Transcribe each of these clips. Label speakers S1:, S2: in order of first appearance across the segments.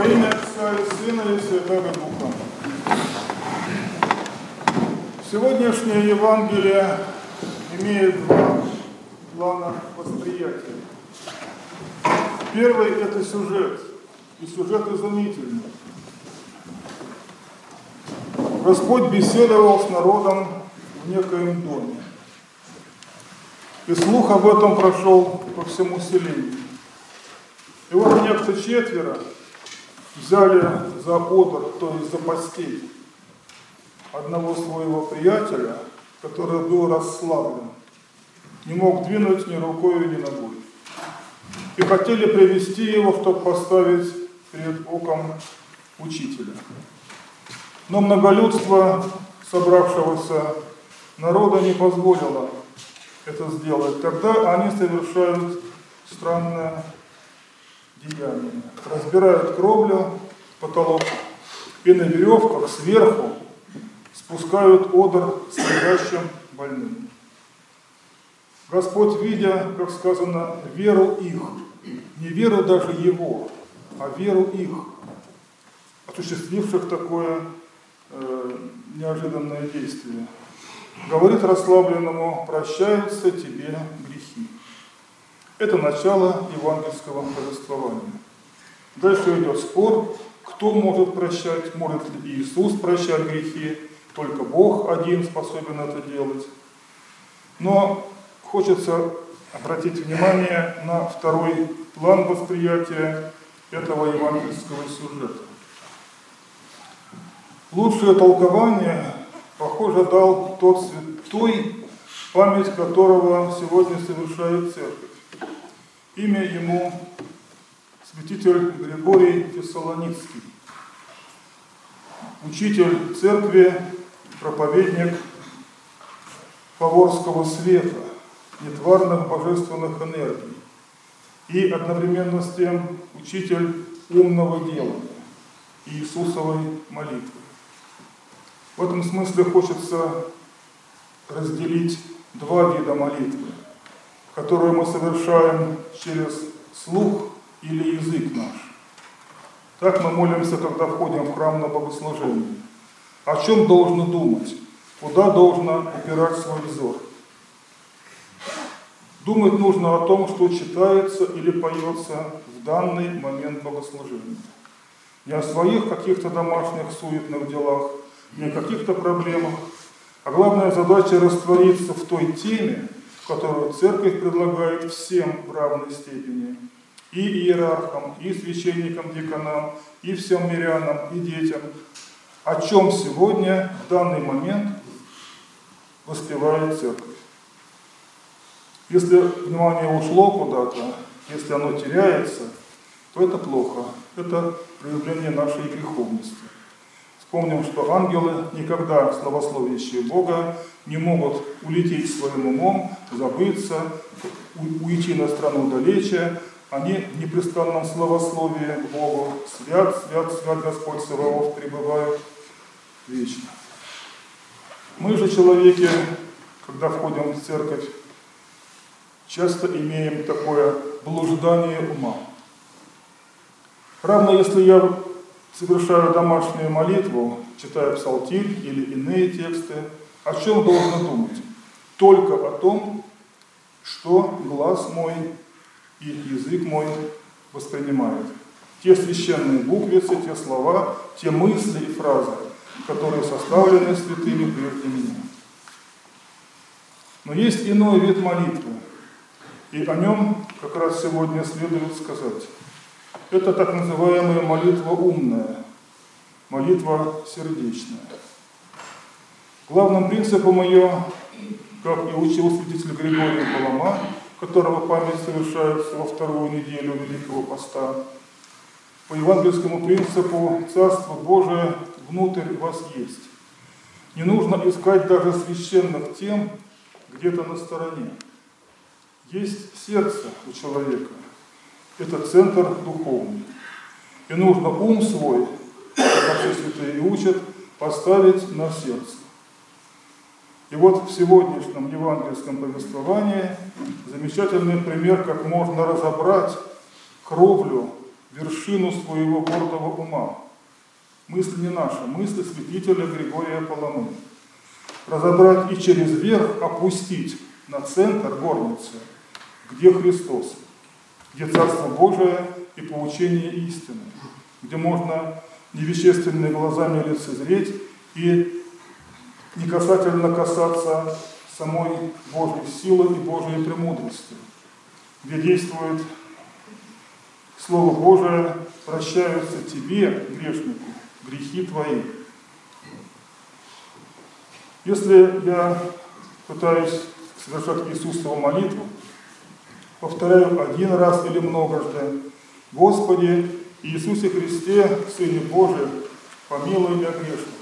S1: Во имя Отца и Сына и Святого Духа. Сегодняшнее Евангелие имеет два плана восприятия. Первый – это сюжет, и сюжет изумительный. Господь беседовал с народом в некоем доме. И слух об этом прошел по всему селению. И вот некто четверо взяли за одр, то есть за постель, одного своего приятеля, который был расслаблен, не мог двинуть ни рукой, ни ногой. И хотели привести его, чтобы поставить перед оком учителя. Но многолюдство собравшегося народа не позволило это сделать. Тогда они совершают странное деяние. Разбирают кровлю, потолок, и на веревках сверху спускают одр с лежащим больным. Господь, видя, как сказано, веру их, не веру даже его, а веру их, осуществивших такое неожиданное действие, говорит расслабленному: прощаются тебе грехи. Это начало евангельского повествования. Дальше идет спор, кто может прощать, может ли Иисус прощать грехи, только Бог один способен это делать. Но хочется обратить внимание на второй план восприятия этого евангельского сюжета. Лучшее толкование, похоже, дал тот святой, память которого сегодня совершает церковь. Имя ему святитель Григорий Фессалоникский, учитель церкви, проповедник Фаворского света, нетварных божественных энергий и одновременно с тем учитель умного делания и Иисусовой молитвы. В этом смысле хочется разделить два вида молитвы, которые мы совершаем через слух или язык наш. Так мы молимся, когда входим в храм на богослужение. О чем должно думать? Куда должно упирать свой взор? Думать нужно о том, что читается или поется в данный момент богослужения. Не о своих каких-то домашних суетных делах, не о каких-то проблемах, а главная задача раствориться в той теме, которую церковь предлагает всем в равной степени. И иерархам, и священникам, диаконам, и всем мирянам, и детям. О чем сегодня, в данный момент, воспевает церковь. Если внимание ушло куда-то, если оно теряется, то это плохо. Это проявление нашей греховности. Вспомним, что ангелы никогда, славословящие Бога, не могут улететь своим умом, забыться, уйти на страну далече. Они в непрестанном славословии к Богу. Свят, свят, свят Господь Саваоф, пребывают вечно. Мы же, человеки, когда входим в церковь, часто имеем такое блуждание ума. Равно если я совершаю домашнюю молитву, читаю псалтирь или иные тексты, о чем должен думать? Только о том, что глаз мой и язык мой воспринимает. Те священные буквицы, те слова, те мысли и фразы, которые составлены святыми прежде меня. Но есть иной вид молитвы, и о нем как раз сегодня следует сказать. Это так называемая молитва умная, молитва сердечная. Главным принципом ее, как и учил святитель Григорий Палама, которого память совершается во вторую неделю Великого Поста, по евангельскому принципу «Царство Божие внутрь вас есть». Не нужно искать даже священных тем где-то на стороне. Есть сердце у человека. Это центр духовный. И нужно ум свой, как все святые учат, поставить на сердце. И вот в сегодняшнем евангельском повествовании замечательный пример, как можно разобрать кровлю вершину своего гордого ума. Мысль не наша, мысль святителя Григория Паламы. Разобрать и через верх опустить на центр горницы, где Христос, где Царство Божие и поучение истины, где можно невещественными глазами лицезреть и не касательно касаться самой Божьей силы и Божьей премудрости, где действует Слово Божие: прощаются тебе, грешнику, грехи твои. Если я пытаюсь совершать Иисусову молитву, повторяю один раз или многожды: Господи Иисусе Христе, Сыне Божий, помилуй меня грешного.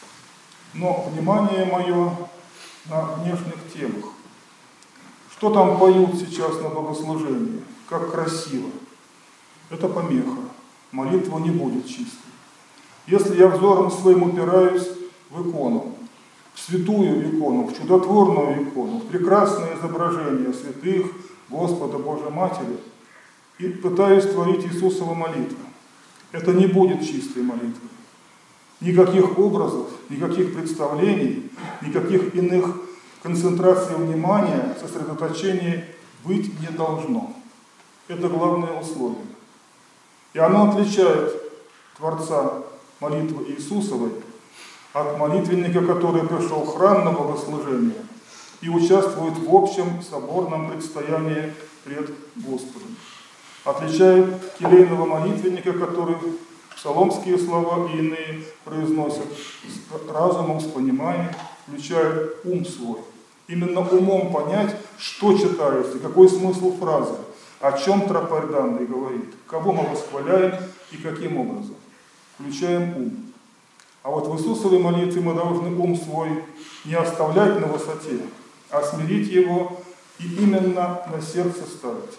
S1: Но внимание мое на внешних темах. Что там поют сейчас на богослужении? Как красиво. Это помеха. Молитва не будет чистой. Если я взором своим упираюсь в икону, в святую икону, в чудотворную икону, в прекрасное изображение святых, Господа, Божьей Матери, и пытаюсь творить Иисусову молитву, это не будет чистой молитвой. Никаких образов, никаких представлений, никаких иных концентраций внимания, сосредоточений быть не должно. Это главное условие. И оно отличает Творца молитвы Иисусовой от молитвенника, который пришел в храм на богослужение и участвует в общем соборном предстоянии пред Господом. Отличает келейного молитвенника, который псаломские слова и иные произносят с разумом, с пониманием, включает ум свой. Именно умом понять, что читается, какой смысл фразы, о чем тропарь данный говорит, кого мы восхваляем и каким образом. Включаем ум. А вот в Иисусовой молитве мы должны ум свой не оставлять на высоте, а смирить его и именно на сердце ставить.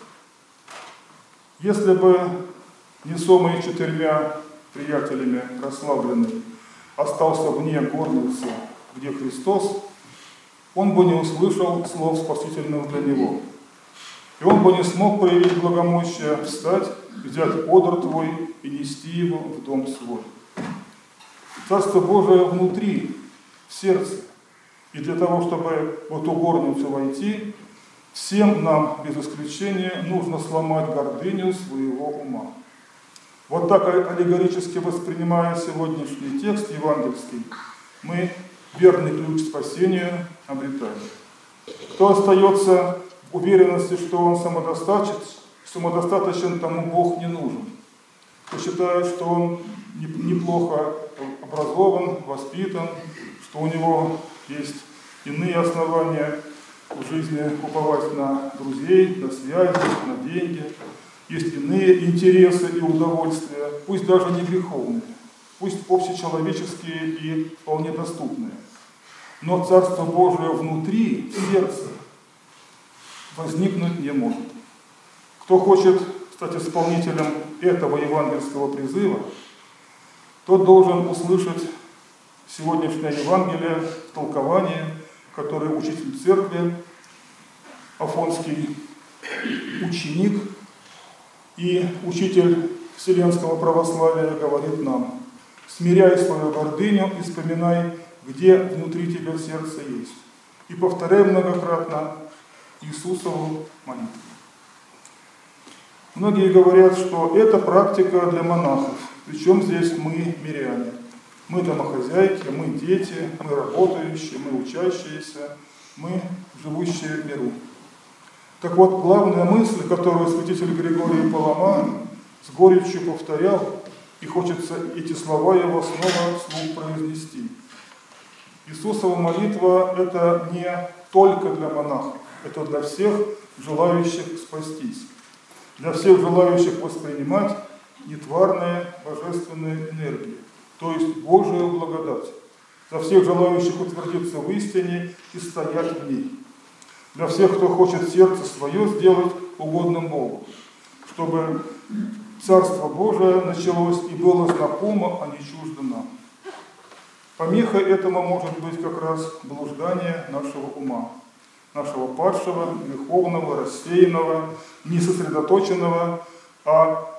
S1: Если бы несомый 4 приятелями расслабленный остался вне горницы, где Христос, он бы не услышал слов спасительных для него. И он бы не смог проявить благомощие, встать, взять одр твой и нести его в дом свой. Царство Божие внутри, в сердце. И для того, чтобы в эту горницу войти, всем нам, без исключения, нужно сломать гордыню своего ума. Вот так аллегорически воспринимая сегодняшний текст евангельский, мы верный ключ к спасению обретаем. Кто остается в уверенности, что он самодостаточен, тому Бог не нужен. Кто считает, что он неплохо образован, воспитан, что у него есть иные основания в жизни уповать на друзей, на связи, на деньги, есть иные интересы и удовольствия, пусть даже не греховные, пусть общечеловеческие и вполне доступные. Но Царство Божие внутри, в сердце, возникнуть не может. Кто хочет стать исполнителем этого евангельского призыва, тот должен услышать сегодняшнее Евангелие в толковании, которое учитель церкви, афонский ученик и учитель вселенского православия говорит нам: смиряй свою гордыню и вспоминай, где внутри тебя сердце есть. И повторяй многократно Иисусову молитву. Многие говорят, что это практика для монахов. Причем здесь мы миряне. Мы домохозяйки, мы дети, мы работающие, мы учащиеся, мы живущие в миру. Так вот, главная мысль, которую святитель Григорий Палама с горечью повторял, и хочется эти слова его снова вслух произнести. Иисусова молитва – это не только для монахов, это для всех желающих спастись, для всех желающих воспринимать нетварные божественные энергии, то есть Божию благодать, для всех желающих утвердиться в истине и стоять в ней, для всех, кто хочет сердце свое сделать угодным Богу, чтобы Царство Божие началось и было знакомо, а не чуждо нам. Помехой этому может быть как раз блуждание нашего ума, нашего падшего, греховного, рассеянного, не сосредоточенного, а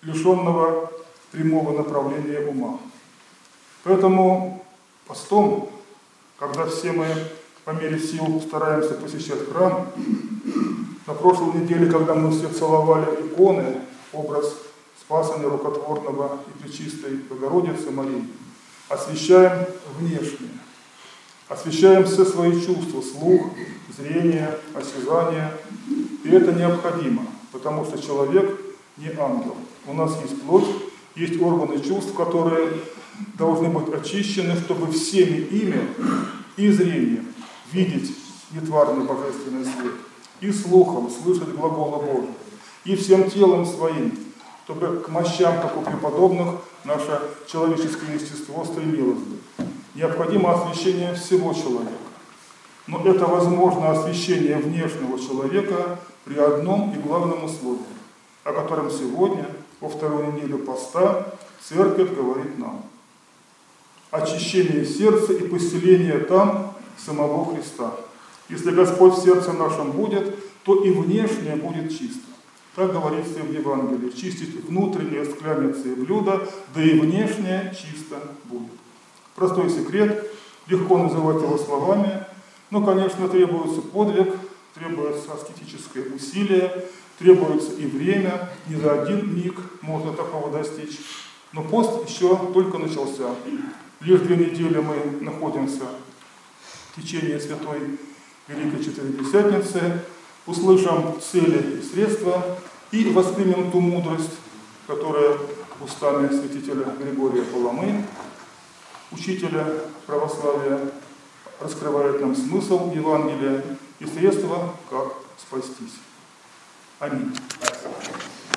S1: лишенного прямого направления ума. Поэтому постом, когда все мы по мере сил стараемся посещать храм, на прошлой неделе, когда мы все целовали иконы, образ Спасения Рукотворного и Пречистой Богородицы Марии, освещаем внешнее, освещаем все свои чувства, слух, зрение, осязание. И это необходимо, потому что человек не ангел. У нас есть плоть, есть органы чувств, которые должны быть очищены, чтобы всеми ими и зрением видеть нетварный божественный свет, и слухом слышать глаголы Божьи, и всем телом своим, чтобы к мощам, как у преподобных, наше человеческое естество стремилось бы. Необходимо освящение всего человека. Но это возможно освящение внешнего человека при одном и главном условии, о котором сегодня, во вторую неделю поста, Церковь говорит нам. Очищение сердца и поселение там самого Христа. Если Господь в сердце нашем будет, то и внешнее будет чисто. Так говорится в Евангелии. Чистить внутреннее скляницы и блюда, да и внешнее чисто будет. Простой секрет, легко называть его словами, но, конечно, требуется подвиг, требуется аскетическое усилие, требуется и время, не за один миг можно такого достичь. Но пост еще только начался. Лишь 2 недели мы находимся в течение Святой Великой Четыредесятницы, услышим цели и средства и воспримем ту мудрость, которая устами святителя Григория Паламы, учителя православия, раскрывает нам смысл Евангелия и средства, как спастись. Аминь.